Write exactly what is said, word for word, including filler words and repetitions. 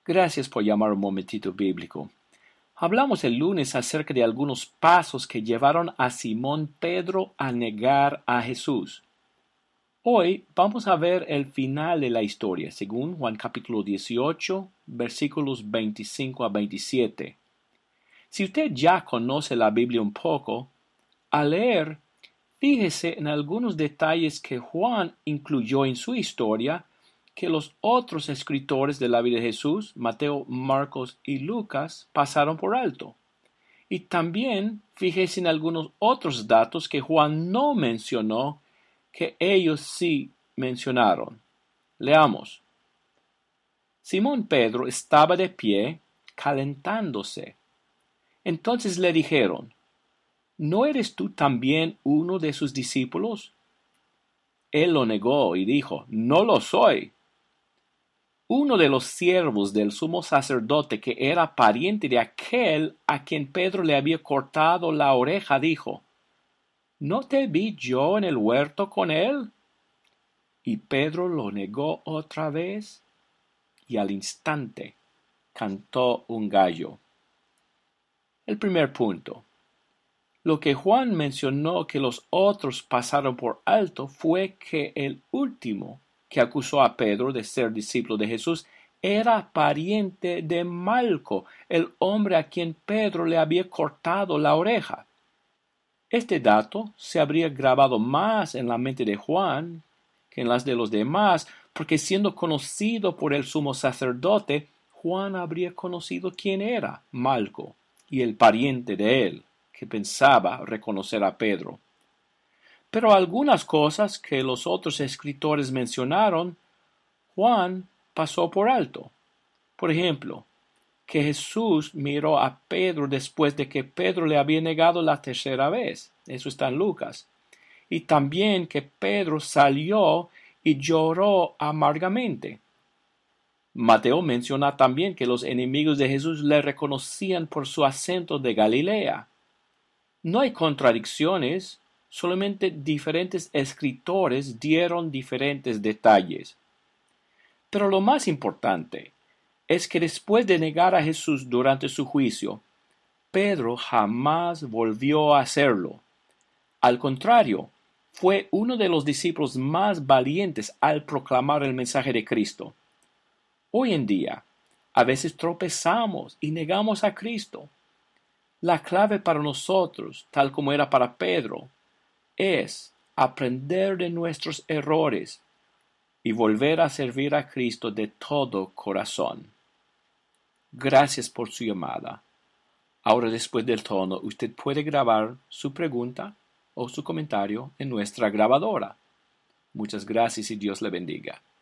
Gracias por llamar un momentito bíblico. Hablamos el lunes acerca de algunos pasos que llevaron a Simón Pedro a negar a Jesús. Hoy vamos a ver el final de la historia, según Juan capítulo dieciocho, versículos veinticinco a veintisiete. Si usted ya conoce la Biblia un poco, al leer, fíjese en algunos detalles que Juan incluyó en su historia que los otros escritores de la vida de Jesús, Mateo, Marcos y Lucas, pasaron por alto. Y también fíjese en algunos otros datos que Juan no mencionó, que ellos sí mencionaron. Leamos. Simón Pedro estaba de pie, calentándose. Entonces le dijeron, ¿no eres tú también uno de sus discípulos? Él lo negó y dijo, no lo soy. Uno de los siervos del sumo sacerdote, que era pariente de aquel a quien Pedro le había cortado la oreja, dijo, ¿no te vi yo en el huerto con él? Y Pedro lo negó otra vez, y al instante cantó un gallo. El primer punto. Lo que Juan mencionó que los otros pasaron por alto fue que el último que acusó a Pedro de ser discípulo de Jesús era pariente de Malco, el hombre a quien Pedro le había cortado la oreja. Este dato se habría grabado más en la mente de Juan que en las de los demás, porque siendo conocido por el sumo sacerdote, Juan habría conocido quién era Malco y el pariente de él, que pensaba reconocer a Pedro. Pero algunas cosas que los otros escritores mencionaron, Juan pasó por alto. Por ejemplo, que Jesús miró a Pedro después de que Pedro le había negado la tercera vez. Eso está en Lucas. Y también que Pedro salió y lloró amargamente. Mateo menciona también que los enemigos de Jesús le reconocían por su acento de Galilea. No hay contradicciones, solamente diferentes escritores dieron diferentes detalles. Pero lo más importante es que después de negar a Jesús durante su juicio, Pedro jamás volvió a hacerlo. Al contrario, fue uno de los discípulos más valientes al proclamar el mensaje de Cristo. Hoy en día, a veces tropezamos y negamos a Cristo. La clave para nosotros, tal como era para Pedro, es aprender de nuestros errores y volver a servir a Cristo de todo corazón. Gracias por su llamada. Ahora, después del tono, usted puede grabar su pregunta o su comentario en nuestra grabadora. Muchas gracias y Dios le bendiga.